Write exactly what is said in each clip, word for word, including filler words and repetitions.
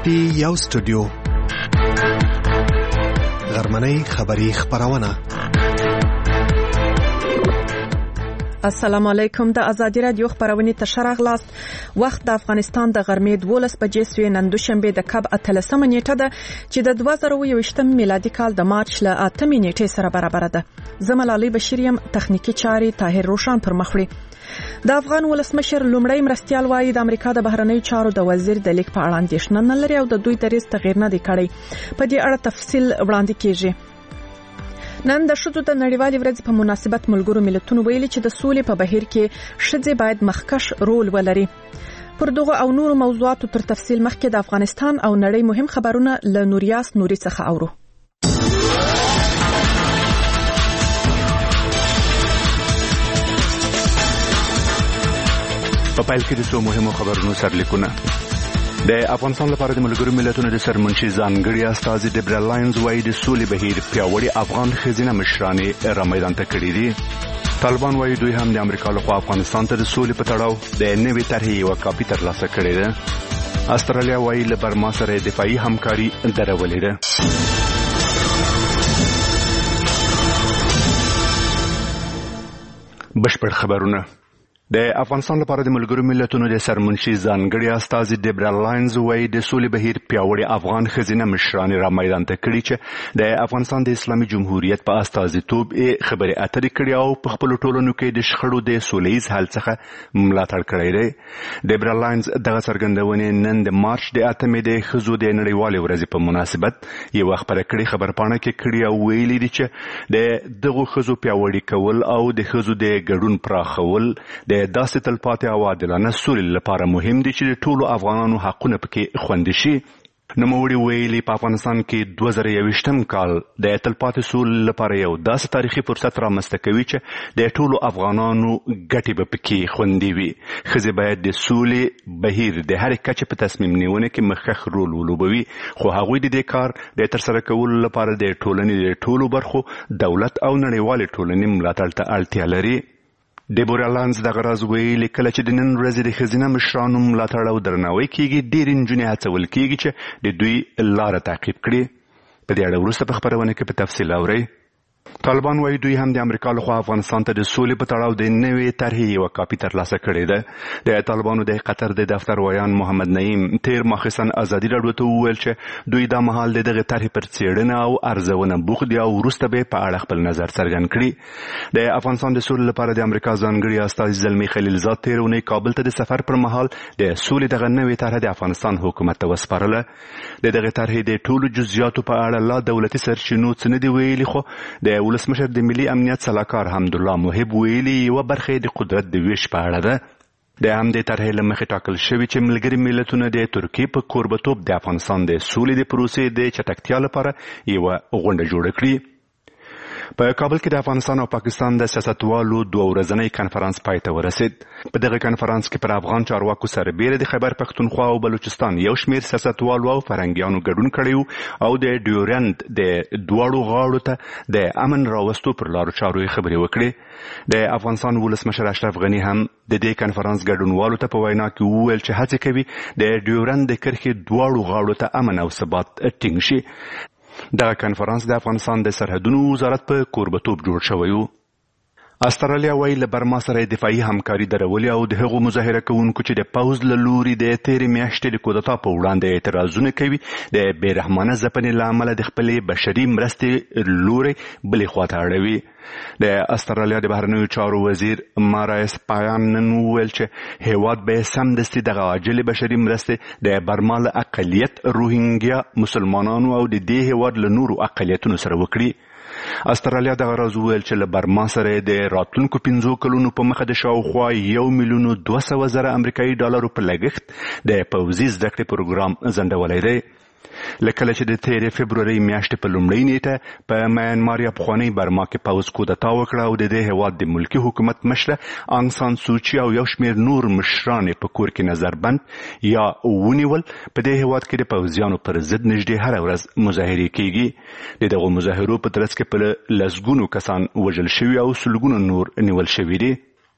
پی یو سټوډیو غرمنۍ خبری خبرونه. السلام علیکم. د ازادي رادیو خبرونه تشرغ لاست. وخت د افغانستان د غرمې دولس بجې سوی نن دوشنبه د کب اتلسمه نیټه ده چې د دوه زره او یوویشتم میلادي کال د مارچ له اتمې نیټې سره برابر ده. زملالي بشریم تخنیکی چاري طاهر روشان پر مخړي. د افغان ولسمشر لومړی مرستيال وایي د امریکا د بهرنیو چارو د وزیر د لیک په اړه اندېښنه نه لري او د دوی دریځ تغیر نه دی کړی. په دې اړه تفصیل وړاندې کیږي. نن د ښځو د نړیوالې ورځې په مناسبت ملګرو ملتونو ویلي چې د سولې په بهیر کې ښځې باید مخکښ رول ولري. پر دغه او نورو موضوعاتو تر تفصیل مخکې د افغانستان او نړۍ مهم خبرونه له نوریاس نوري څخه اورو. په پیل کې د څو مهمو خبرونو سرلیکونه. د افغانستان لپاره د ملګرو ملتونو د سرمنشي ځانګړي استازي ډیبرا لاینز وايي د سولې بهیر پیاوړي افغان ښځینه مشرانې را میدان ته کړي دي. طالبان وايي دوی هم د امریکا لخوا افغانستان ته د سولې په تړاو د نوې طرحې یوه کاپي ترلاسه کړې ده. استرالیا وايي له برما سره دفاعي همکاري درولې ده. بشپړ خبرونه. د افغانستان لپاره د ملګرو ملتونو د سرمنشي ځانګړي استازي ډیبرا لاینز وايي د سولې بهیر پیاوړي افغان ښځینه مشرانې را میدان ته کړي چې د افغانستان د اسلامي جمهوریت په استازیتوب یې خبرې اترې کړي او په خپلو ټولنو کې د شخړو د سولیز حل څخه ملاتړ کړی دی. ډیبرا لاینز دغه څرګندونې نن د مارچ د اتمې د ښځو د نړیوالې ورځې په مناسبت یوه خپره کړې خبرپاڼه کې کړي او ویلي دي چې د دغو ښځو پیاوړي کول او د ښځو د ګډون پراخول د داسې تلپاتې او عادلانه سولې لپاره مهم دي چې د ټولو افغانانو حقونه پکې خوندي شي. نوموړي ویلي په افغانستان کې دوه زره یوویشتم کال د تلپاتې سولې لپاره یو داسې تاریخي فرصت رامنځته کوي چې د ټولو افغانانو ګټې به پکې خوندي وي. ښځې باید د سولې بهیر د هرې کچې په تصمیم نیونه کې مخکښ رول ولوبوي، خو هغوی د دې کار د ترسره کولو لپاره د ټولنې د ټولو برخو دولت او نړیوالې ټولنې ملاتړ ته اړتیا لري. ډیبورا لاینز دغه راز ویلي کله چې د نن ورځې د ښځینه مشرانو ملاتړ او درناوی کیږي ډېرې نجونې هڅول کیږي چې د دوی لاره تعقیب کړي. په دې اړه وروسته په خبرونه کې په تفصیل اورئ. طالبان وايي دوی هم د امریکا لخوا افغانستان ته د سولې په تړاو د نوې طرحې یوه کاپي ترلاسه کړې ده. د طالبانو د قطر د دفتر ویان محمد نعیم تیر ماخستن ازادي راډیو ته وویل چې دوی دا مهال د دغې طرحې پر څېړنه او ارزونه بوخت دي او وروسته به په اړه خپل نظر څرګند کړي. د افغانستان د سولې لپاره د امریکا ځانګړي استازي زلمي خلیلزاد تیر اونۍ کابل ته د سفر پر مهال د سولې دغه نوې طرحه د افغانستان حکومت ته وسپارله. د دغې طرحې د ټولو جزئیاتو په اړه لا دولتي سرچینو څه نه دي ویلي، خو د ولسمشر د ملي امنیت سلاکار حمدالله محب ویلي یوه برخه د قدرت د ویش په اړه ده. د همدې طرحې له مخې ټاکل شوي چې ملګري ملتونه د ترکیې په کوربهتوب د افغانستان د سولې د پروسې د چټکتیا لپاره یوه غونډه جوړه کړي. په کابل کې د افغانستان او پاکستان د سیاستوالو دوه ورځنی کنفرانس پای ته ورسید. په دغه کنفرانس کې پر افغان چارواکو سربیره د خیبر پښتونخوا او بلوچستان یو شمېر سیاستوالو او فرهنګیانو ګډون کړی او د ډیورند د دواړو غاړو ته د امن راوستو پر لارو چارو یې خبرې وکړې. د افغانستان ولسمشر اشرف غني هم د دې کنفرانس ګډونوالو ته په وینا کې وویل چې هڅې کوي د ډیورند د کرښې دواړو غاړو ته امن او ثبات ټینګ شي. دغه کنفرانس د افغانستان د سرحدونو وزارت په کوربهتوب جوړ شوی و. استرالیا وايي له برما سره دفاعي همکاري درولې او د هغو مظاهره کوونکو چې د پوځ له لوري د تېرې میاشتې د کودتا په وړاندې اعتراضونه کوي د بې رحمانه ځپنې له امله د خپلې بشري مرستې لوري بلې خواته اړوي. د استرالیا د بهرنیو چارو وزیر مارایس پایان نن وویل چې هیواد به سمدستي دغه عاجلې بشري مرستې د برما له اقلیت روهینګیا مسلمانانو او د دې هیواد له نورو اقلیتونو سره وکړي. استرالیا دغه راز وویل چې له برما سره د راتلونکو پنځو کلونو په مخه د شاوخوا یو میلیون دوه سوه زره امریکایي ډالرو په لګښت د پوځي زده کړې پروګرام ځنډولی دی. لکه چې د تیرې فبرورۍ میاشتې په لومړۍ نیټه په میانمار یا پخوانۍ برما کې پوځ کودتا وکړه او د دې هیواد د ملکي حکومت مشره آنګ سان سوچي او یو شمېر نور مشران په کور کې نظربند یا ونیول. په دې هیواد کې د پوځیانو پر ضد نږدې هره ورځ مظاهرې کیږي. د دغو مظاهرو په ترڅ کې په لسګونو کسان وژل شوي او سلګونو نور نیول شوي دي.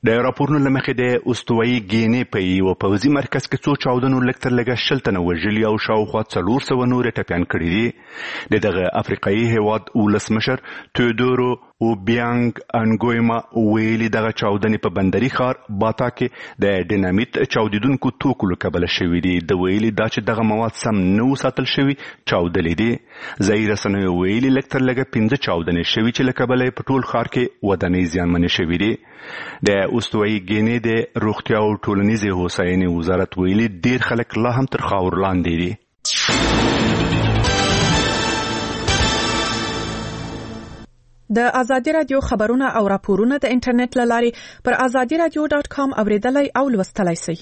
د راپورونو لمخې د استوایي ګینې په یو پوځي مرکز کې څو چاودنو لږ تر لږه شل تنه وژلي او شاوخوا څلور سوه نورې ټپیان کړي دي د دغه افریقایي هیواد ولسمشر تیودورو اوبیانګ انګویما ویلي دغه چاودنې په بندري ښار باتا کې د ډینامیت چاودیدونکو توکو له کبله شوي دي د ویلي دا چې دغه مواد سم نه وساتل شوي چاودلې دي ځایي رسنیو ویلي لږ تر لږه پنځه چاودنې شوي چې له کبله یې په ټول ښار کې ودانۍ زیانمنې شوي دي د استوایي ګینې د روغتیا او ټولنیزې هوساینې وزارت ویلي ډیر خلک لا هم تر خاور لاندې دي. د ازادي رادیو خبرونه او راپورونه د انټرنیټ له لارې پر ازادي رادیو ډاټ کام اوریدلای او لوستلای شئ.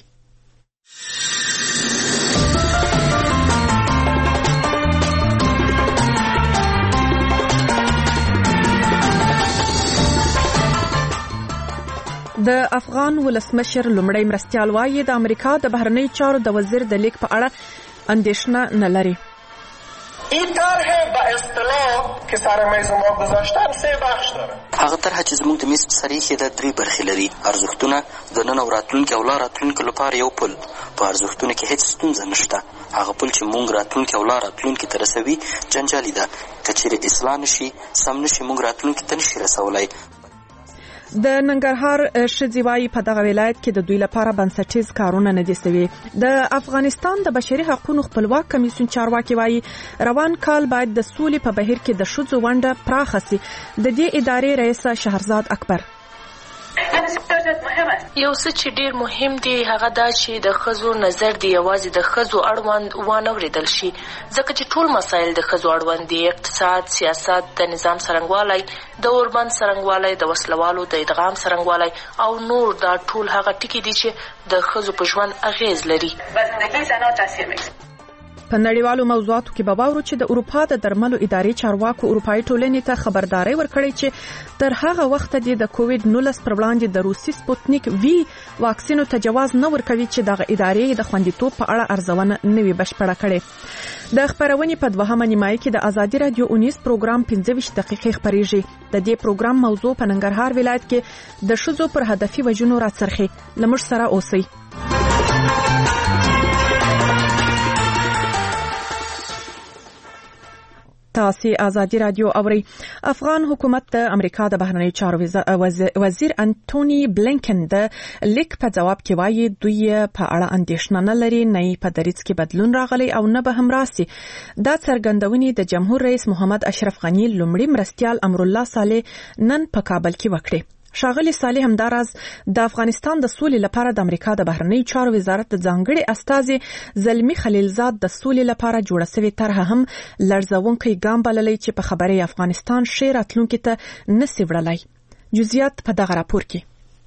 د افغان ولسمشر لومړی مرستیال وایي د امریکا د بهرنی چارو د وزیر د لیک په اړه اندیشنه نه لري. این طرح به اصطلاح که سرمایه زما گذاشتن سه بخش داره. هغه طرح چې زموږ د میز په سر ایښې ده درې برخې لري. ارزښتونه د نن او راتلونکي او لا راتلونکي لپاره یو پل. په ارزښتونو کې هیڅ ستونزه نشته. هغه پل چې موږ راتلونکي او لا راتلونکي ته رسوي جنجالي ده. که چیرې اصلاح نشي سم نشي موږ راتلونکي ته نشي رسولی. د ننګرهار ښځې وایي په دغه ولایت کې د دوی لپاره بنسټیز کارونه نه دي سوي. د افغانستان د بشري حقوقو خپلواک کمیسیون چارواکي وایي روان کال باید د سولې په بهیر کې د ښځو ونډه پراخه سي. د دې ادارې رئیس شهرزاد اکبر یو څه چې ډیر مهم دی هغه دا چې د ښځو نظر دی یوازې د ښځو اړوند وانه اورېدل شي ځکه چې ټول مسایل د ښځو اړوند دي. اقتصاد، سیاست، د نظام څرنګوالی، د اوربند څرنګوالی، د وسلوالو د ادغام څرنګوالی او نور دا ټول هغه ټکي دي چې د ښځو په ژوند اغیز لري. په نړیوالو موضوعاتو کې به واورو چې د اروپا د درملو ادارې چارواکو اروپایي ټولنې ته خبرداري ورکړې چې تر هغه وخت د کووډ نولس پر وړاندې د روسي سپوتنیک وی واکسینو ته جواز نه ورکوي چې دغه ادارې د خوندیتوب په اړه ارزونه نه وي بشپړه کړې. د خبرونې په دوهمه نیمایي کې د ازادي رادیو اونیس پروګرام پنځه ویشت دقیقې خبرېږي. د دې پروګرام موضوع په ننګرهار ولایت کې د ښځو پر هدفي وژنو راڅرخي. لمر سره اوسئ. تاسو ازادي رادیو اوري. افغان حکومت د امریکا د بهرنی چارو وزیر انټونی بلینکن د لیک په جواب کې وایي دوی په اړه اندیشنه نه لري، نه په دریځ کې بدلون راغلی او نه به هم راسي. دا څرګندونې د جمهور رئیس محمد اشرف غنی لومړي مرستیال امرالله صالح نن په کابل کې وکړي. ښاغلي صالح همداراز د افغانستان د سولې لپاره د امریکا د بهرنی چارو وزارت د ځانګړي استازي زلمی خلیلزاد د سولې لپاره جوړه شوې طرحه هم لړزونکی ګام بللی چې په خبرې افغانستان ښې راتلونکي ته نسي وړلی. جزئیات په دغه راپور کې.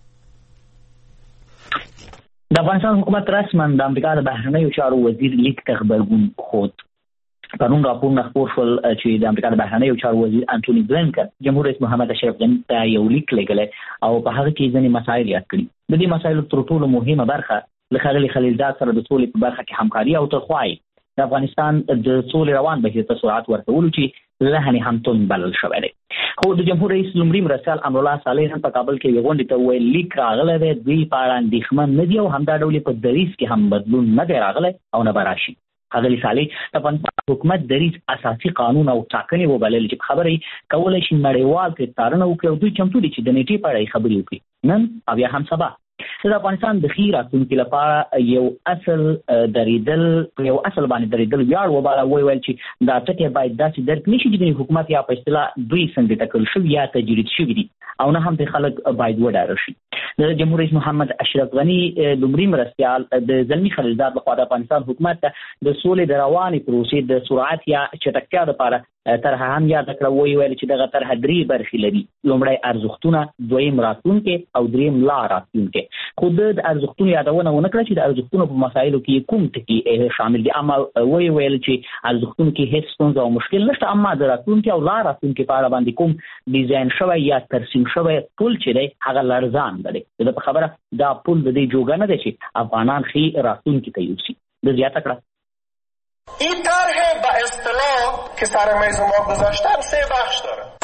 د افغانستان حکومت رسما د امریکا د بهرنی چارو وزیر لیک ته خبرګون خود. پرون راپورونه خپور شول چې د امریکا د بهرنی چارو وزیر انټونی بلینکن جمهور رئیس محمد اشرف غنی ته یو لیک لېږلی او په هغه کې ځینې مسایل یاد کړي. د دې مسایلو تر ټولو مهمه برخه له ښاغلي خلیلزاد سره د سولې په برخه کې همکاري او ترخوایي د افغانستان د سولې روان بهیر ته سرعت ورکولو چې لهنې همتون بلل شوی دی. خو د جمهور رئیس لومړي مرستیال امرالله صالح هم په کابل کې یوې غونډې ته وویل لیک راغلی دی، دوی په اړه اندېښمن نه دي او همدا ډول په دریځ کې هم بدلون نه دی راغلی او نه به راشي. ښاغلي صالح د افغانستان حکومت دریځ اساسي قانون او ټاکنې وبلل چې خبرې کولی شي نړیوال پرې څارنه وکړي او دوی چمتو دي چې د نیټې په اړه خبرې وکړي نن او یا هم سبا. د افغانستان د ښې راتلونکي لپاره یو اصل درېدل یو اصل باندې درېدل ویاړ وباله. وویل چې دا ټکي باید داسې درک نشي چې د حکومت یا په اصطلاح دوی څنګه ټاکل شوي یا تجرید شوي دي او نه هم د خلک باید وډاره شي. د جمهور رئیس محمد اشرف غنی لومړي مرستیال د زلمی خلیلزاد لخوا د افغانستان حکومت ته د سولې د روانې پروسې د سرعت یا چټکتیا لپاره طرحه هم یاد کړه. وایي ویل چې دغه طرحه درې برخې لري: لومړی ارزښتونه، دویم راتلونکی او دریم لا راتلونکی. خو د ارزښتونو یادونه ونه کړه چې د ارزښتونو په مسایلو کې کوم ټکي شامل دي. اما وایي ویل چې ارزښتونو کې هیڅ ستونزه او مشکل نشته، اما د راتلونکي او لا راتلونکي په اړه باندې کوم ډیزاین شوی یا ترسیم شوی پل چې دی هغه لړزان دی. د په خبره دا پل د دې جوګه نه دی چې افغانان ښې راتلونکي ته یوسي. د زیاته کړه این طرح به اصطلاح که سرمایه زما گذاشتن سه بخش داره.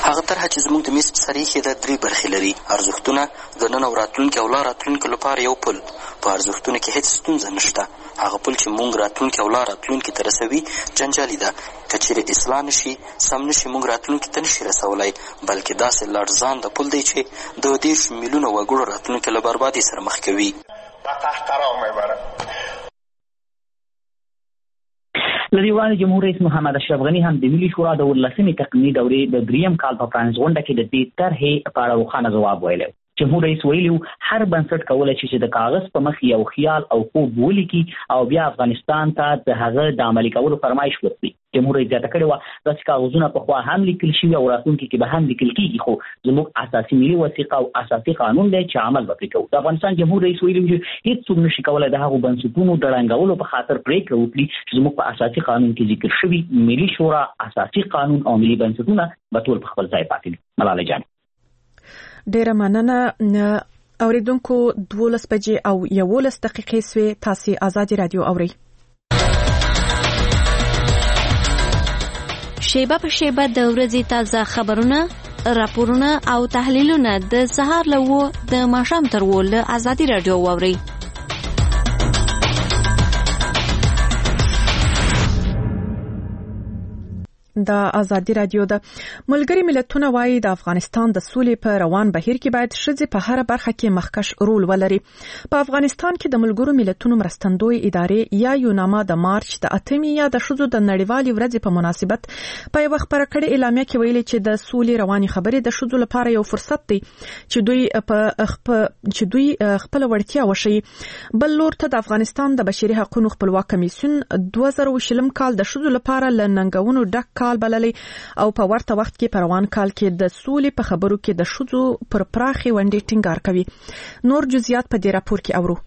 هغه طرحه چې زموږ د میز په سر ایښې ده درې برخې لري. ارزښتونه د نن او راتلونکي او لا راتلونکي لپاره یو پل. په ارزښتونو کې هېڅ ستونزه نشته. هغه پل چې موږ راتلونکي او لا راتلونکي ته رسوي جنجالي ده. که چیرې اصلاح نشي سم نشي موږ راتلونکي ته نشي رسولی، بلکې داسې لړزان د پل دی چې د دېرش میلیونو وګړو راتلونکي له بربادۍ سره مخ کوي. له دې وړاندې جمهور رئیس محمد اشرف غني هم د ملي شورا د ولسمې تقنیني دورې د دریم کال په پرانیز غونډه کې د دې طرحې په اړه روښانه ځواب ویلی. جمهور رئیس ویلي هر بنسټ کولی شي چې د کاغذ په مخ یو خیال او خوب ولیکي او بیا افغانستان ته د هغه د عملي کولو فرمایش وکړي. جمهور رئیس زیاته کړې وه داسې کاغذونه پخوا هم لیکل شوي او راتلونکي کې به هم لیکل کېږي، خو زموږ اساسي ملي وثیقه او اساسي قانون دی چې عمل به پرې کوو. د افغانستان جمهور رئیس ویلي چې هېڅوک نشي کولی د هغو بنسټونو د ړنګولو په خاطر پرېکړه وکړي چې زموږ په اساسي قانون کې ذکر شوي ملي شورا، اساسي قانون او ملي بنسټونه به ټول په خپل ځای پاتې دي. ملاله جان ډېره مننه. اوریدونکو دولس بجې او یولس دقیقې سوې. تاسې آزادي رادیو اورئ. شیبه په شیبه د ورځې تازه خبرونه، راپورونه او تحلیلونه د سهار له اوه د ماښام تر اوه له آزادي رادیو واورئ. د آزادي رادیو د ملګری ملتونه وایي د افغانستان د سولې په روان بهیر کې باید ښځې په هر برخه کې مخکش رول ولري. په افغانستان کې د ملګرو ملتونو مرستندوی ادارې یا یوناما د مارچ د اتمې یا د ښځو د نړیوالې ورځې په مناسبت په یوه خپره کړې اعلامیه کې ویلي چې د سولې روانې خبرې د ښځو لپاره یو فرصت دی چې دوی په چې دوی خپل وړتیا وښيي. بل لور ته د افغانستان د بشري حقوقو خپلواک کمیسیون دوه زره شلم کال د ښځو لپاره له ننګونو ډک کال بللی او په ورته وخت کې په روان کال کې د سولې په خبرو کې د ښځو پر پراخې ونډې ټینګار کوي. نور جزئیات په دې راپور کې اورو.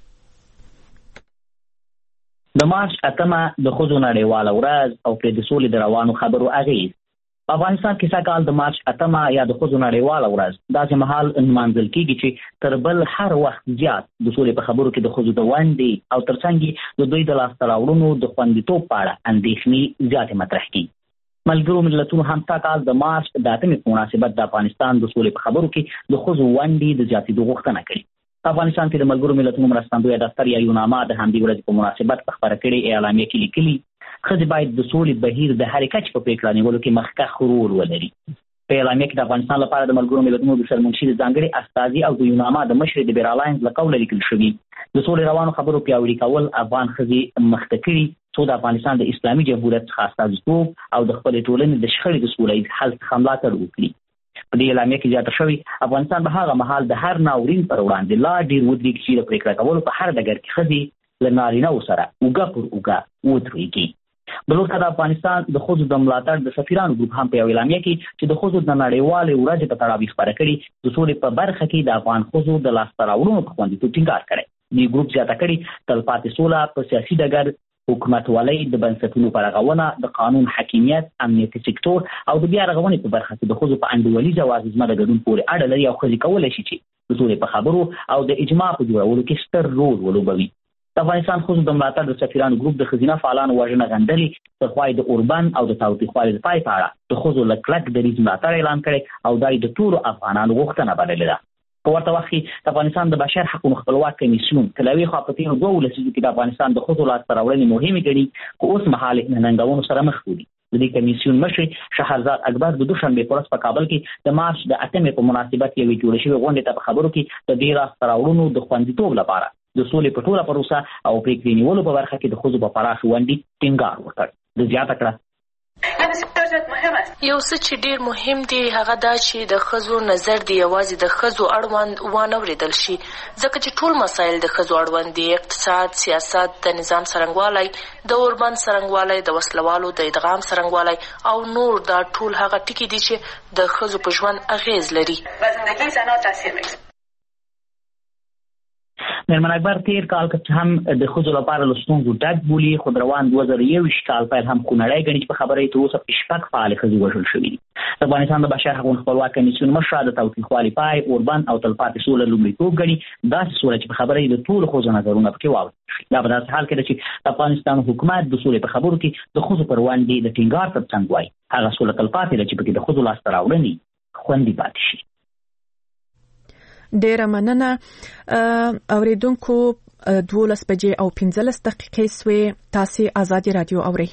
د مارچ اتمه د ښځو نړیواله ورځ او پرې د سولې د روانو خبرو اغېز. په افغانستان کې سږکال د مارچ اتمه یا د ښځو نړیواله ورځ داسې مهال نمانځل کېږي چې تر بل هر وخت زیات د سولې په خبرو کې د ښځو د ونډې او ترڅنګ د دوی د لاسته راوړنو د خوندیتوب په اړه اندېښنې زیاتې مطرح کېږي. ملګرو ملتونو هم تا کال د مارچ د اتمې په مناسبت د افغانستان د سولې په خبرو کې د ښځو ونډې د زیاتېدو غوښتنه کړې. په افغانستان کې د ملګرو ملتونو مرستندویه دفتر یا یوناما د همدې ورځې په مناسبت په خپره کړې اعلامیه کې لیکلي ښځې باید د سولې بهیر د هرې کچې په پرېکړه نیولو کې مخکښ رول ولري. په اعلامیه کې د افغانستان لپاره د ملګرو ملتونو د سرمنشي د ځانګړي استازي او د یوناما د مشرې د بیرالاینز له قوله لیکل شوي د سولې روانو خبرو پیاوړي کول افغان ښځې مخته کړي څو د افغانستان د اسلامي جمهوریت څخه استازیتوب او د خپلې ټولنې د شخړې د سوله ییز حل څخه ملاتړ وکړي. په دې اعلامیه کې زیاته شوي افغانستان به هغه مهال د هر ناورین پر وړاندې لا ډېر ودرېږي چې د پرېکړه کولو په هر ډګر کې ښځې له نارینه‌و سره اوږه پر اوږه ودرېږي. بل ورته د افغانستان د ښځو د ملاتړ د سفیرانو ګروپ هم په یوه اعلامیه کې چې د ښځو د نړیوالې ورځې په تړاو خپره کړي د سولې په برخه کې د افغان ښځو د لاسته راوړنو په خوندیتوب ټینګار کړی. دې ګروپ زیاته کړي تلپاتې سوله په سیاسي ډګر، حکومتولۍ د بنسټونو په رغونه، د قانون حاکمیت، امنیتي سکتور او د بیا رغونې په برخه کې د ښځو په انډولیزه او اغېزمنه ګډون پورې اړه لري او ښځې کولی شي چې د سولې په خبرو او د اجماع په جوړولو کې ستر رول ولوبوي. د افغانستان ښځو د ملاتړ د سفیرانو ګروپ د ښځینه فعالانو وژنه غندلې تر خوا د اوربند او د تاوتریخوالي د پای په اړه د ښځو له کلک دریځ ملاتړ اعلان کړی او دا یې د ټولو افغانانو غوښتنه بللې ده. په ورته وخت کې د افغانستان د بشر حقوقو خپلواک کمیسیون تلوي خوا په تېرو دوو لسیزو کې د افغانستان د ښځو لاسته راوړنې مهمې ګڼي خو اوس مهال یې ننګونو سره مخ دي. د دې کمیسیون مشر شهرزاد اکبر د دوشنبې په ورځ په کابل کې د مارچ د اتمې په مناسبت یوې جوړې شوې غونډې ته په خبرو کې د دې لاسته راوړنو د خوندیتوب لپاره د سولې په ټوله پروسه او پرېکړې نیولو په برخه کې د ښځو په پراخې ونډې ټینګار وکړ. د زیاته کړه یو څه چې ډیر مهم دی هغه دا چې د ښځو نظر دی یوازې د ښځو اړوند وانه اورېدل شي، ځکه چې ټول مسایل د ښځو اړوند دي. اقتصاد، سیاست، د نظام څرنګوالی، د اوربند څرنګوالی، د وسلوالو د ادغام څرنګوالی او نور دا ټول هغه ټکي دي چې د ښځو په ژوند اغېز لري. میرمن اکبر تیر کال که هم د ښځو لپاره له ستونزو ډک بولي خو د روان دوه زره یوویشت کال پیل هم خونړی ګڼي چې په خبره یې تر اوسه شپږ فعالې ښځې وژل شوي دي. د افغانستان د بشر حقوقو خپلواک کمیسیون مشره د تاوتریخوالي پای، اوربند او تلپاتې سوله لومړیتوب ګڼي. داسې سوله چې په خبره یې د ټولو ښځو نظرونه پکې واورېدل شي. دا په داسې حال کې ده چې د افغانستان حکومت د سولې په خبرو کې د ښځو پر ونډې د ټینګار تر څنګ وایي هغه سوله تلپاتې ده چې پکې د ښځو لاسته راوړنې خوندي پاتې شي. ډیره مننه اوریدونکو. دولس بجې او پنځلس دقیقې سوې. تاسو آزادي رادیو اورئ.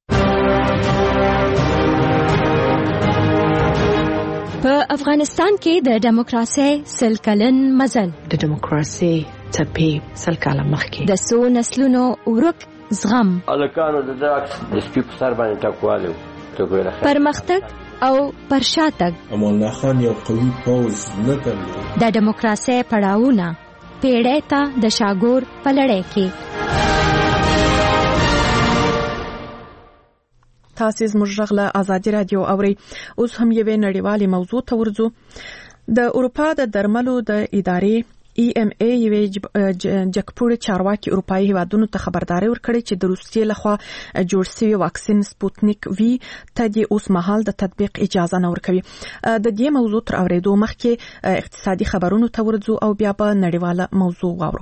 په افغانستان کې د دیموکراسي سل کلن مزل د دیموکراسي څپې سل کاله مخکې د څو نسلونو ورک زغم الکانو د داکس د سپیپ سر باندې ټکوالو ټکوله پرمختګ او پرشاتګ. امان الله خان یو قوي پوځ نه درلود. د دیموکراسي پړاوونه پیړۍ ته د شاګور په لړۍ کې. تاسو زموږ غږ له آزادي رادیو اورئ. اوس هم یوې نړیوالې موضوع ته ورځو. د اروپا د درملو د ادارې ای ام ای یوې جګپوړې چارواکي اروپایي هیوادونو ته خبرداري ورکړې چې د روسیې لخوا جوړ شوی واکسین سپوتنیک وی ته د اوس مهال د تطبیق اجازه نه ورکوي. د دې موضوع تر اوریدو مخکې اقتصادي خبرونو ته ورځو او بیا په نړیواله موضوع واورو.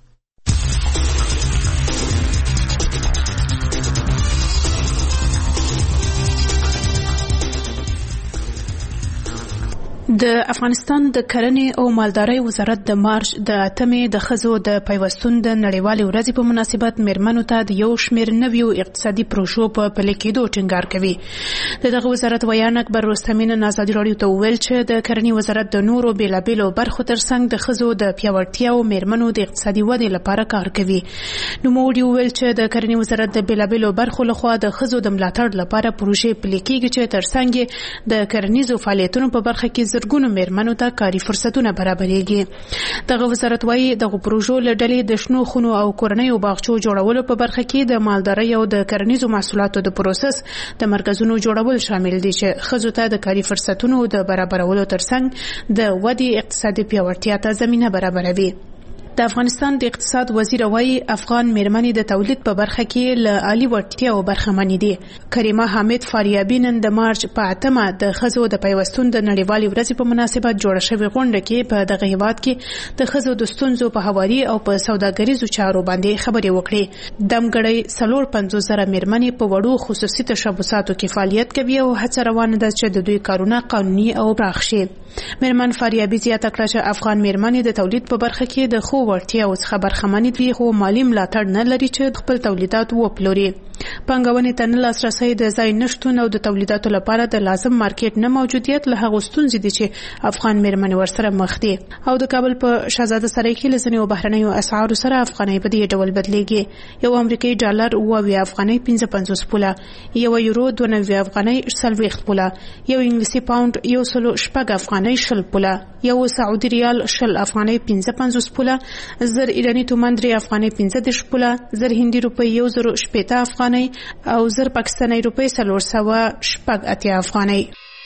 د افغانستان د کرنې او مالدارۍ وزارت د مارچ د اتمې د ښځو د پیوستون د نړیوالې ورځې په مناسبت میرمنو ته د یو شمېر نویو اقتصادي پروژو په پلي کېدو ټینګار کوي. د دغه وزارت ویان اکبر رستمي نن ازادي راډیو ته وویل چې د کرنې وزارت د نورو بېلابېلو برخو ترڅنګ د ښځو د پیاوړتیا او میرمنو د اقتصادي ودې لپاره کار کوي. نوموړي وویل چې د کرنې وزارت د بېلابېلو برخو لخوا د ښځو د ملاتړ لپاره پروژې پلي کېږي چې ترڅنګ د کرنیزو فعالیتونو په برخه کې زرګونو میرمنو ته کاري فرصتونه برابرېږي. دغه وزارت وايي دغه پروژو له ډلې د شنو خونو او کورنیو باغچو جوړولو په برخه کې د مالدارۍ او د کرنیزو محصولاتو د پروسس د مرکزونو جوړول شامل دي چې ښځو ته د کاري فرصتونو د برابرولو ترڅنګ د ودې اقتصادي پیاوړتیا ته زمینه برابروي. د افغانستان د اقتصاد وزیر وايي افغان میرمنې د تولید په برخه کې له عالی وړتیا او برخمنې دي. کریمه حامد فاریابی نن د مارچ په اتمه د ښځو د پیوستون د نړیوالې ورځې په مناسبت جوړه شوې غونډه کې په دغه هیواد کې د ښځو د ستونزو په هواري او په سوداګریزو چارو باندې خبرې وکړې. دمګړی څلور پنځوس زره میرمنې په وړو خصوصي تشبثاتو کې فعالیت کوي او هڅه روانه ده چې د دوی کارونه قانوني او پراخ شي. میرمن فاریابی زیاته کړه چې افغان میرمنې د تولید په برخه کې د خو وړتیا او څخه برخمنې دي خو مالی ملاتړ نه لري چې خپل تولیدات وپلوري. پانګونې ته نه لاسرسی د ځای نشتون او د تولیداتو لپاره د لازم مارکیټ نه موجودیت له هغو ستونزې دي چې افغان میرمنې ورسره مخ دي. او د کابل په شهزاده سرای کې له ځینو بهرنیو اسعارو سره افغانۍ په دې ډول بدلیږي. یو امریکایي ډالر اوه اویا افغانۍ پنځه پنځوس پوله، یو یورو دوه نوي افغانۍ څلوېښت پوله، یو انګلیسي پاونډ یو سلو شپږ افغانۍ شل پوله، یو سعودي ریال شل افغانۍ پنځه پنځوس پوله، زر ایرانی تومان درې افغانۍ پنځه دېرش پوله، زر هندي روپۍ یو زر شپېته افغانۍ او زر پاکستاني روپۍ څلور سوه شپږ اتیا افغانۍ.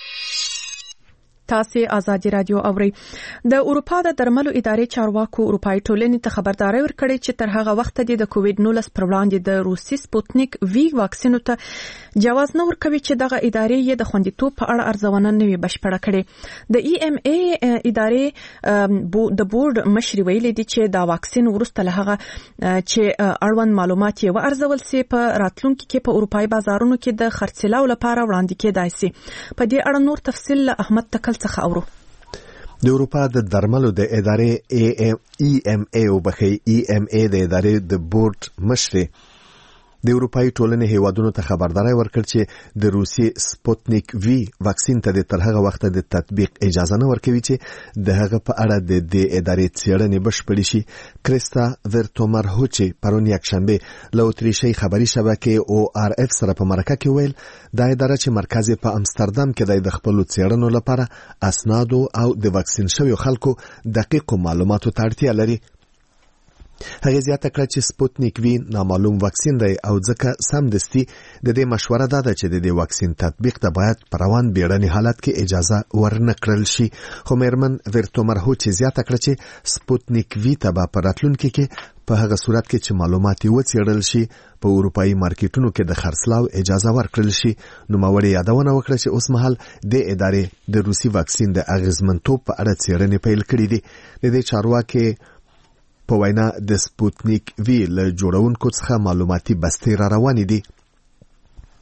تاسو آزادي رادیو اورئ. د اروپا د درملو ادارې چارواکو اروپאי ټولنې ته خبرداري ورکړې چې تر هغه وخت د کووډ نولس پر وړاندې د روسي سپوتنیک وی واکسین ته جواز نه ورکوي چې دغه ادارې یې د خوندیتوب په اړه ارزونه نوي بشپړه کړي. د ای ام ای ادارې د بورډ مشر ویلي دي چې دا واکسین ورسته له هغه چې اړوند معلومات یې وارزول سي په راتلونکي کې په اروپאי بازارونو کې د خرڅلاو لپاره وړاندې کېدای سي. په دې اړه نور تفصیل له احمد تکل څخه اورو. د اروپا د درملو د ادارې ای ام ای او بخي ای ام ای د ادارې د بورډ مشر د اروپאי ټولنې هیوادونو ته خبرداري ورکړ چې د روسي سپوتنیک وی واکسین ته د تر هغه وخت د تطبیق اجازه نه ورکوي چې د هغه په اړه د دې ادارې څېړنې بشپړې شي. کریستا ورتومرهوچي پرون یکشنبه له اتریشي خبري شبکې او آر اف سره په مرکه کې ویل دا اداره چې مرکز په امستردام کې د خپل څېړنو لپاره اسنادو او د واکسین شویو خلکو دقیق معلوماتو ته اړتیا لري. هغه زیاته کړه چې سپوتنیک وی نامعلوم واکسین دی او ځکه سمدستي د دې مشوره ده چې د دې واکسین تطبیق ته باید په روان بیړني حالت کې اجازه ورنکړل شي. خو میرمن ورتومرهوچي زیاته کړه چې سپوتنیک وی ته په راتلونکي کې په هغه صورت کې چې معلومات یې وڅېړل شي په اروپאי مارکیټونو کې د خرڅلاو اجازه ورکړل شي. نوموړي یادونه وکړه چې اوس مهال د ادارې د روسي واکسین د اغیزمنتوب په اړه څېړنې پیل کړې دي. د دې چارواکي په وینا د سپوتنیک وی له جوړونکو څخه معلوماتي بستې را روانې دي.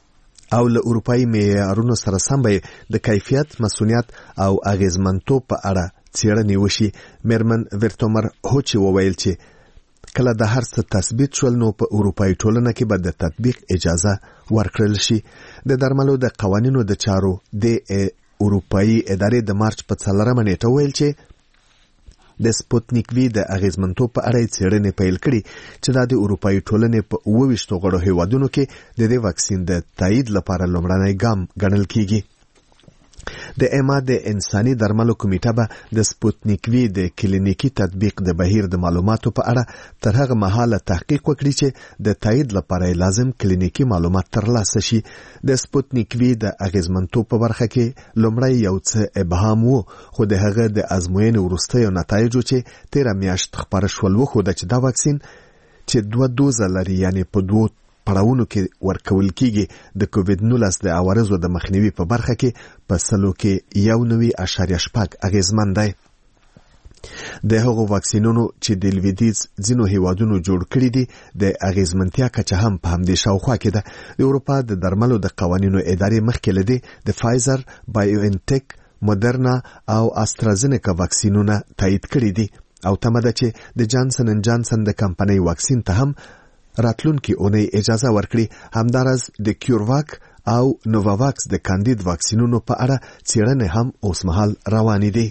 او له اروپאי معیارونو سره سم به د کیفیت، مسؤلیت او اغیزمنتوب په اړه څېړنې وشي. میرمن ورتومر هوچی وویل چې کله د هر څه تثبیت شول نو په اروپאי ټولنه کې به د تطبیق اجازه ورکړل شي. د درملو د قوانینو د چارو د اروپאי ادارې د مارچ په څلورمه نیټه ویل چې د سپوتنیک وی د اغیزمنتوب په اړه څېړنې پیل کړي چې دا د اروپאי ټولنې په اوه ویشت غړو هیوادونو کې د دې واکسین د تایید لپاره لومړنی ګام ګڼل کیږي. د اما د انساني درملو کمیټه به د سپوتنیک وی د کلینیکي تطبیق د بهیر د معلوماتو په اړه تر هغه مهاله تحقیق وکړي چې د تایید لپاره لازم کلینیکي معلومات ترلاسه شي. د سپوتنیک وی د اغیزمنتوب په برخه کې لومړی یو څه ابهام وو، خو د هغه د ازموینې وروستیو نتایجو چې تیره میاشت خپاره شول وښوده چې دا واکسین چې دوه دوزه لري، یعنی په دوه پړاوونو کې ورکول کیږي، د کووډ نولس د عوارضو د مخنیوي په برخه کې په سلو کې یو نوي اشاریه شپږ اغیزمن دی. د هغو واکسینونو چې د لویدیځ ځینو هیوادونو جوړ کړي دي د اغیزمنتیا کچه هم په همدې شاوخوا کې ده. د اروپا د درملو د قوانینو ادارې مخکې له دې د فایزر، بایوانټیک، مودرنا او استرازینیکا واکسینونه تایید کړي دي او تمه ده چې د جانسن ان جانسن د کمپنۍ واکسین ته هم راتلونکي اونۍ اجازه ورکړي. همدارس د کیورواک او نوواواکس د کاندید واکسینونو په اړه څېړنې هم اوسمهال روانې دي.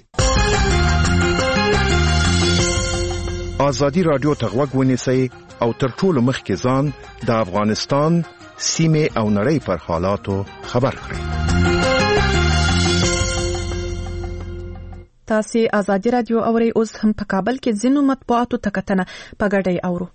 ازادي رادیو ته غوږ ونیسئ او تر ټولو مخکې ځان د افغانستان سیمې او نړۍ پر حالاتو خبر کړئ. تاسو ازادي رادیو اورئ. اوس هم په کابل کې ځینو مطبوعاتو ته کتنه په ګډه اورو.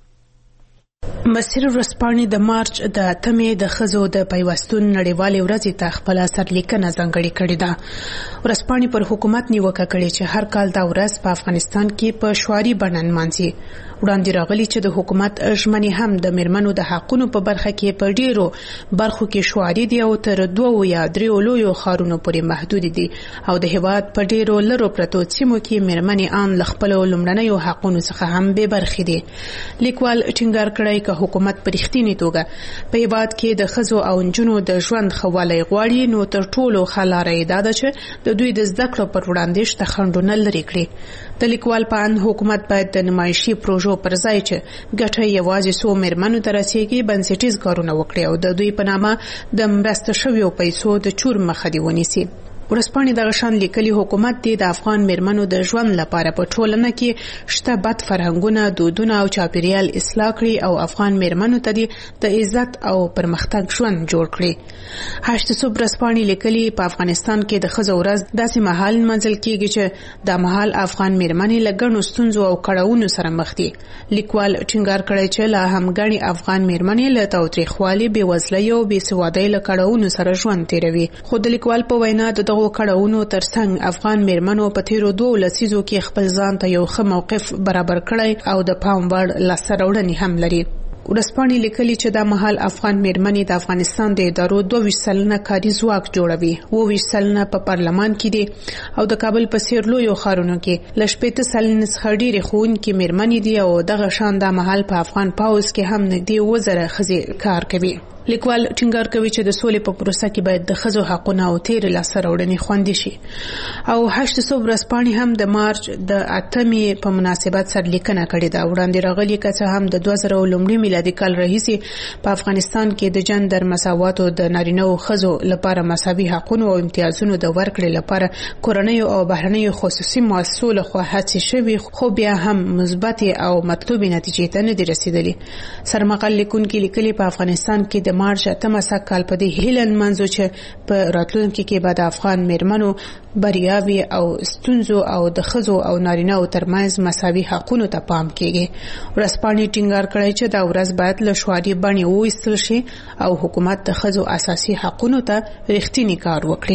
مسیر ورځپاڼې د مارچ د اتمې د ښځو د پیوستون نړیوالې ورځې ته خپل سرلیکنه ځانګړې کړې ده. ورځپاڼې پر حکومت نیوکه کړې چې هر کال دا ورځ په افغانستان کې په شعاري بڼه نمانځي. وړاندې راغلي چې د حکومت ژمنې هم د میرمنو د حقونو په برخه کې په ډیرو برخو کې شعاري دي او تر دوه یا دریو لویو ښارونو پورې محدود دي او د هیواد په ډیرو لرو پرتو سیمو کې میرمنې ان له خپلو لومړنیو حقونو څخه هم بې برخې دي. لیکوال ټینګار کړی که حکومت په رښتینې توګه په هیواد کې د ښځو او نجونو د ژوند ښه والی غواړي نو تر ټولو ښه لاره یې دا ده چې د دوی د زده کړو پر وړاندې شته خنډونه لرې کړي. د لیکوال په اند حکومت باید د نمایشي پروژو پر ځای چې ګټه یوازې څو میرمنو ته رسیږي بنسټیز کارونه وکړي او د دوی په نامه د مرسته شویو پیسو د چور مخه دې ونیسي. ورځپاڼې دغه شان لیکلي حکومت دې د افغان میرمنو د ژوند لپاره په ټولنه کې شته بد فرهنګونه، دودونه او چاپیریال اصلاح کړي او افغان میرمنو ته دې د عزت او پرمختګ ژوند جوړ کړي. هشت صبح ورځپاڼې لیکلي په افغانستان کې د ښځو ورځ داسې مهال نمانځل کیږي چې دا مهال افغان میرمنې له ګڼو ستونزو او کړاوونو سره مخ دي. لیکوال ټینګار کړی چې لا هم ګڼې افغان میرمنې له تاوتریخوالي، بېوزلۍ او بېسوادۍ له کړاوونو سره ژوند تیروي. خو د لیکوال په وینا د دغو کړاوونو ترڅنګ افغان میرمنو په تیرو دوه لسیزو کې خپل ځان ته یو ښه موقف برابر کړی او د پام وړ لاسته راوړنې هم لري. ورځپاڼې لیکلي چې دا مهال افغان میرمنې د افغانستان د ادارو دوه ویشت سلنه کاري ځواک جوړوي، اوه ویشت سلنه په پارلمان کې دي او د کابل په څېر لویو ښارونو کې له شپېته سلنې څخه ډېرې ښوونکې میرمنې دي او دغه شان دا مهال په افغان پوځ کې هم نږدې اووه زره ښځې کار کوي. لیکوال ټینګار کوي چې د سولې په پروسه کې باید د ښځو حقونه او تېرې لاسته راوړنې خوندي شي. او هشت صبح ورځپاڼې هم د مارچ د اتمې په مناسبت سرلیکنه کړې ده. وړاندې راغلي که څه هم د دوه زره لومړي میلادي کال راهیسې په افغانستان کې د جندر مساواتو د نارینه او ښځو لپاره مساوي حقونو او امتیازونو د ورکړې لپاره کورنیو او بهرنیو خصوصي مؤسسو لخوا هڅې شوي، خو بیا هم مثبتې او مطلوبې نتیجې ته نه دي رسیدلي. سرمقال لیکونکي لیکلي په افغانستان کې د مارچ اتمه سږکال په دې هیله نمانځو چې په راتلونکي کې به د افغان میرمنو بریاوې او ستونزو او د ښځو او نارینه‌و ترمنځ مساوي حقونو ته پام کیږي. ورځپاڼې ټینګار کړی چې دا ورځ باید له شعاري بڼې وایستل شي او حکومت د ښځو اساسي حقونو ته رښتینی کار وکړي.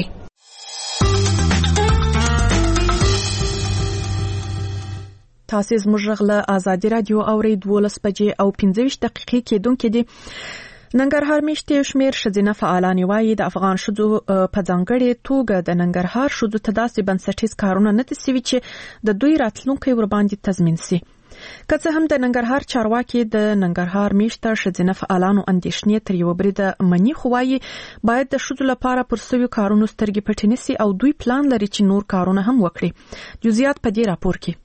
تاسو زموږ غله ازادي رادیو اورئ. دولس بجې او پنځه ویشت دقیقې کېدونکې دي. ننګرهار میشتې شمیر ښځینه فعالان وایي د افغان ښځو په ځانګړې توګه د ننګرهار ښځو ته داسې بنسټیز کارونه نه دي سوي چې د دوی راتلونکی ورباندې تضمین سي. که څه هم د ننګرهار چارواکي د ننګرهار میشته ښځینه فعالانو اندېښنې تر یوه بریده مني، خو وایي باید د ښځو لپاره پر سویو کارونو سترګې پټې نسي او دوی پلان لري چې نور کارونه هم وکړي. جزئیات په دې راپور کې.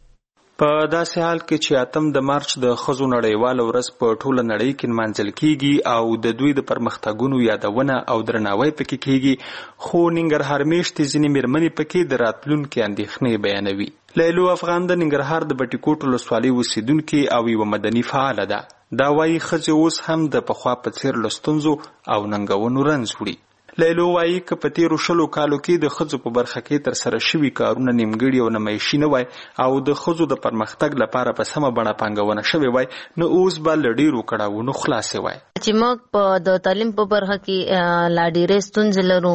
په داسې حال کې چې اتم د مارچ د ښځو نړیواله ورځ په ټوله نړۍ کې نمانځل کیږي او د دوی د پرمختګونو یادونه او درناوی پکې کیږي، خو ننګرهار میشتې ځینې میرمنې پکې د راتلونکي اندېښنې بیانوي. لیلو افغان د ننګرهار د بټي کوټ ولسوالۍ اوسیدونکې او یوه مدني فعاله ده. دا وایي ښځې اوس هم د پخوا په څېر له ستونزو او ننګونو رنځ وړي. لیلو وایي که په تیرو شلو کالو کې د ښځو په برخه کې ترسره شوي کارونه نیمګړي او نمایشي نه وای او د ښځو د پرمختګ لپاره په سمه بڼه پانګونه شوې وای، نو اوس به له ډېرو کړاوونو خلاصې وای. چې موږ په د تعلیم په برخه کې لا ډېرې ستونزې لرو،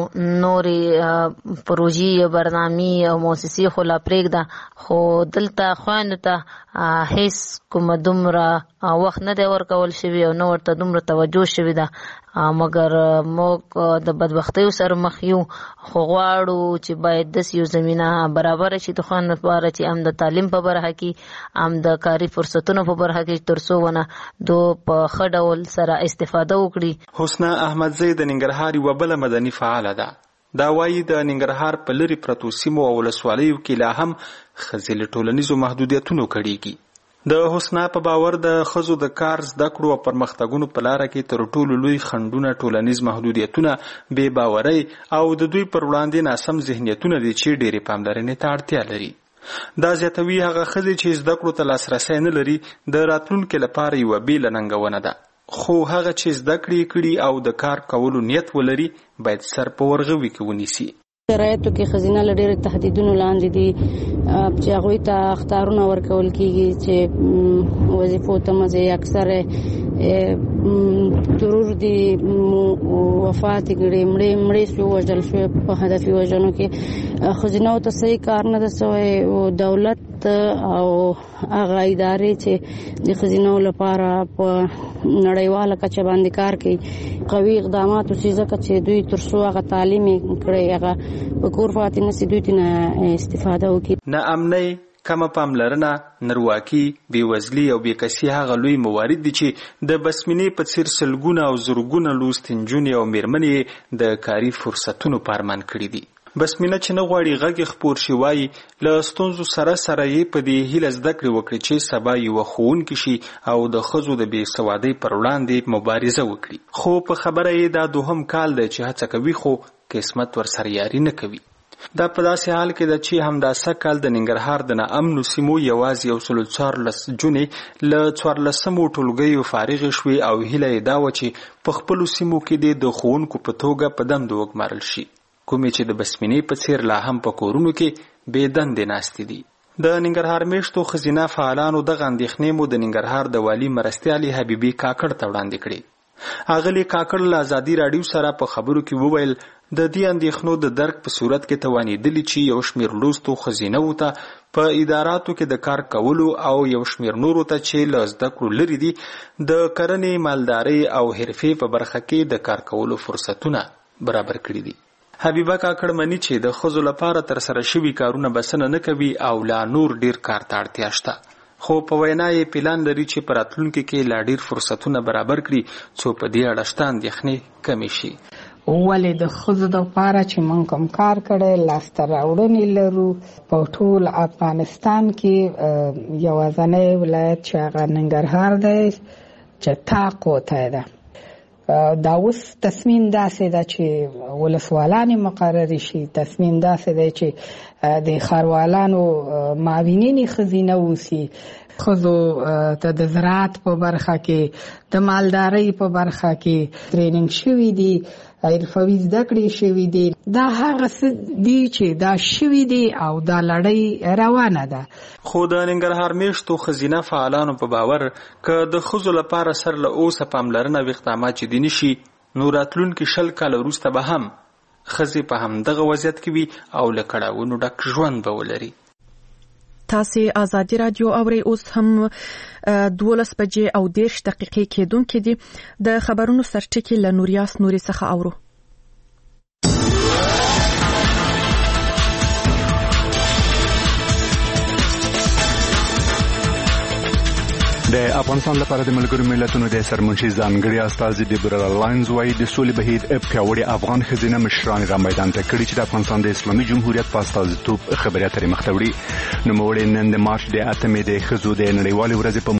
نورې پروژې یا برنامې او موسسې خو لا پرېږده، خو دلته خویندو ته هیڅ کومه دومره وخت نه دی ورکول شوي او نه ورته دومره توجه شوې ده. مګر موږ د بدبختیو سره مخ یو، خو غواړو چې باید داسې یو زمینه برابره شي د خویندو لپاره چې هم د تعلیم په برخه کې هم د کاري فرصتونو په برخه کې تر څو ونه دو په ښه ډول سره استفاده وکړي. حسنه احمدزی د ننګرهار یوه بله مدني فعاله ده. دا وایي د ننګرهار په لرې پرتو سیمو او ولسوالیو کې لا هم ښځې له ټولنیزو محدودیتونو کړېږي. د حسنا په باور د ښځو د کار، زده کړو او پرمختګونو په لاره کې تر ټولو لوی خنډونه ټولنیز محدودیتونه، بې باورۍ او د دوی پر وړاندې ناسم ذهنیتونه دي چې ډېرې پاملرنې ته اړتیا لري. دا زیاتوي هغه ښځې چې زده کړو ته لاسرسی نه لري د راتلونکي لپاره یوه بېله ننګونه ده، خو هغه چې زده کړې کړي او د کار کولو نیت ولري باید سر په ورغوي کې ونیسي. شرایطو کې ښځینه له ډېرې تهدیدونو لاندې دي چې هغوی ته اخطارونه ورکول کېږي چې وظیفو ته مزه اکثر ضرور دي وفات کړي، مړې مړې شو، وژل شو په هدفي وژنو کې. ښځینهو ته صحیح کار نه ده سوی او دولت او هغه ادارې چې د ښځینهو لپاره په نړیواله کچه باندې کار کوي قوي اقدامات وشي، ځکه چې دوی تر څو هغه تعلیم کړی هغه په کور پاتې نشي، دوی ترې استفاده وکړي. نه امنۍ، کمه پاملرنه، نرواکي، بېوزلي او بېکسي هغه لوی موارد دي چې د بسمینې په څېر سلګونه او زرګونه لوستې نجونې او مېرمنې د کاري فرصتونو په ارمان کړي دي. بسمینه چې نه غواړي غږ خپور شي، وایي له ستونزو سره سره یې په دې هیله زده کړې وکړي چې سبا یوه ښوونکې شي او د ښځو د بې سوادۍ پر وړاندې مبارزه وکړي. خو په خبره یې دا دوهم کال دی چې هڅه کوي، خو قسمت ورسره یاري نه کوي. دا په داسې حال کې ده چې همداسه کال د ننګرهار د ناامنو سیمو یوازې یو سلو څوارلس جونې له څوارلسمو ټولګیو فارغې شوې او هیله یې دا وه چې په خپلو سیمو کې دې د ښوونکو په توګه په دندو وګمارل شي، کومې چې د بسمینې په څېر لا هم په کورونو کې بې دندې ناستې دي. د ننګرهار میشتو ښځینه فعالانو دغه اندېښنې مو د ننګرهار د والي مرستیالې حبیبي کاکړ ته وړاندې کړې. اغلې کاکړ له ازادي راډیو سره په خبرو کې وویل د دې اندېښنو د درک په صورت کې توانېدلي چې یو شمېر لوستو ښځینهو ته په اداراتو کې د کار کولو او یو شمېر نورو ته چې له زده کړو لرې دي د کرنې، مالدارۍ او حرفې په برخه کې د کار کولو فرصتونه برابر کړي دي. حبیبه کاکړ مني چې د ښځو لپاره ترسره شوي کارونه بسنه نه کوي او لا نور ډیر کار ته اړتیا شته، خو په وینا یې پلان لري چې په راتلونکي کې لا ډیر فرصتونه برابر کړي څو په دې اړه شته اندېښنې کمې شي. ولې د ښځو دپاره چې موږ کوم کار کړی لاسته راوړنې لرو په ټول افغانستان کې یوازینی ولایت چې هغه ننګرهار دی چې طاق وتی ده. دا اوس تصمیم داسې ده چې ولسوالانې مقررې شي، تصمیم داسې دی چې د ښاروالانو معاونینې ښځینه اوسي، ښځو ته د زراعت په برخه کې، د مالدارۍ په برخه کې ټریننګ شوي دي، حرفوي زده کړې شوي دي. دا هغه څه دي چې دا شوي دي او دا لړۍ روانه ده. خو د ننګرهار میشتو ښځینه فعالانو په باور که د ښځو لپاره سر له اوسه پاملرنه او اقدامات جدي نه شي، نو راتلونکي شل کاله وروسته به هم ښځې په همدغه وضعیت کې وي او له کړاوونو ډک ژوند به ولري. تاسې ازادي راډیو اورئ. اوس هم دولس بجې او دېرش دقیقې کېدونکې دي. د خبرونو سرټکي له نوریاس نوري څخه اورو. د افغانستان لپاره د ملګرو ملتونو د سرمنشي ځانګړي استازي ډیبرا لاینز وايي د سولې بهیر پیاوړي افغان خزینه مشران را میدان ته کړي چې د افغانستان د اسلامي جمهوریت په استازیتوب خبري اترې مخ ته وړي. نو موږ نن د مارچ د اتمې د خزو د نړیوالې ورځې په